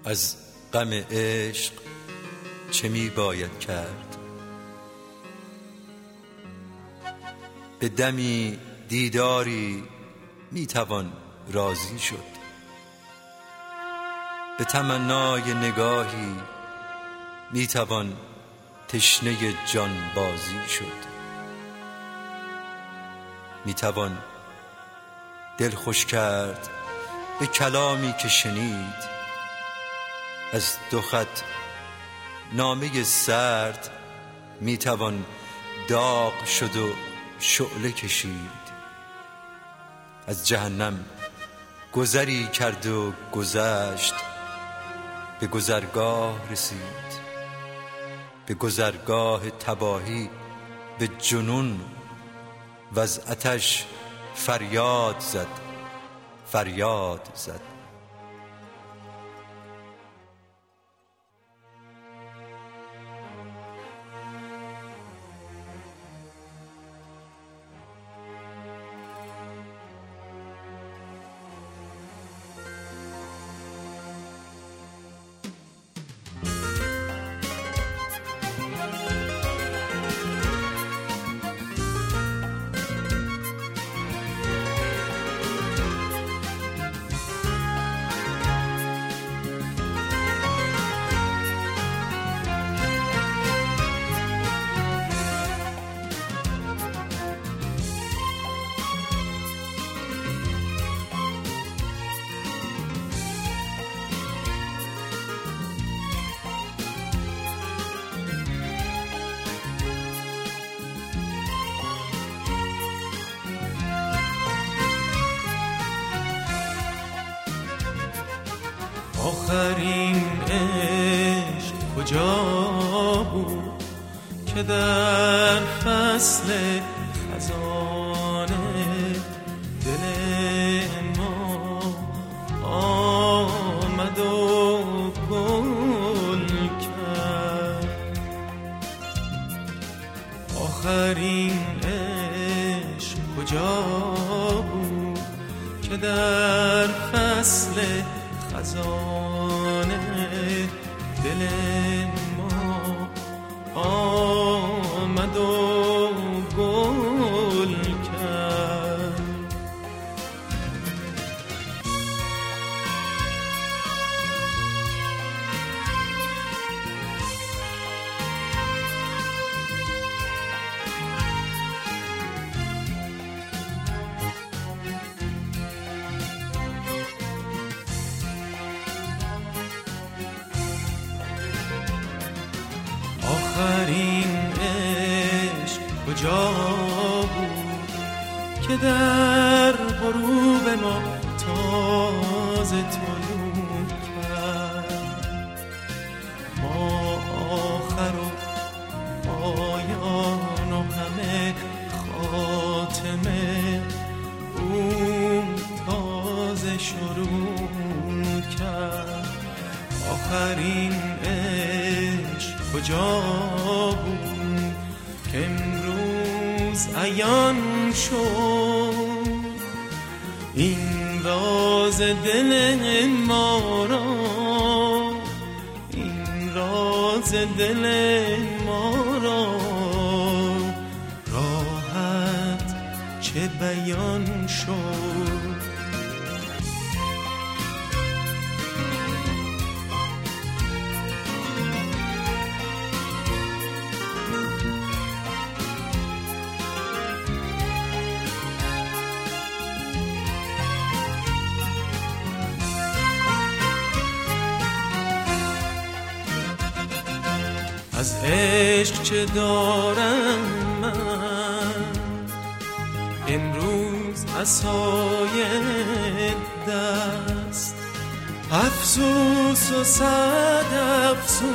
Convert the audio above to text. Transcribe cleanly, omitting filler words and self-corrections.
از غم عشق چه می باید کرد؟ به دمی دیداری می توان راضی شد، به تمنای نگاهی می توان تشنه جان بازی شد. می توان دل خوش کرد به کلامی که شنید، از دو خط نامه سرد می توان داغ شد و شعله کشید. از جهنم گذری کرد و گذشت، به گذرگاه رسید، به گذرگاه تباهی، به جنون و از آتش فریاد زد، فریاد زد. آخرین عشق کجا بود که در فصل خزان دل ما آمد و گل کرد؟ آخرین عشق کجا بود که در فصل خزان دل ما آمد و گل کرد؟ آخرین عشق کجا بود که در غروب ما تازه طلوع کرد؟ ما آخر و پایان و همه خاتمه اون تازه شروع کرد. آخرین عشق کجا بود که امروز عیان شد؟ این راز دل ما را، این راز دل ما را راحت چه بیان شد؟ از عشق چه دارم من امروز عصای دست؟ افسوس و صد افسوس